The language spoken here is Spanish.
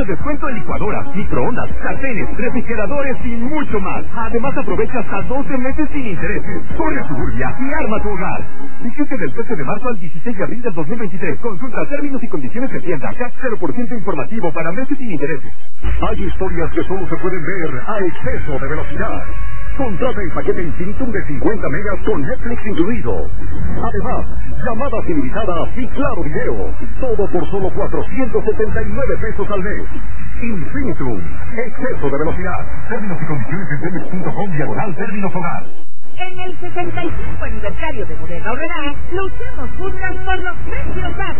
descuento en licuadoras, microondas, sartenes, refrigeradores y mucho más. Además, aprovecha hasta 12 meses sin intereses. Corre a Suburbia y arma tu hogar. Fíjate del 13 de marzo al 16 de abril del 2023. Consulta términos y condiciones de tienda. CAT 0% informativo para meses sin intereses. Hay historias que solo se pueden ver a exceso de velocidad. Contrata el paquete Infinitum de 50 megas con Netflix incluido. Además, llamadas ilimitadas y claro video. Todo por solo 479 pesos al mes. Infinitum, exceso de velocidad. Términos y condiciones en telmex.com/términos hogar. En el 65 aniversario de Bodega Aurrerá, luchamos juntas por los precios bajos.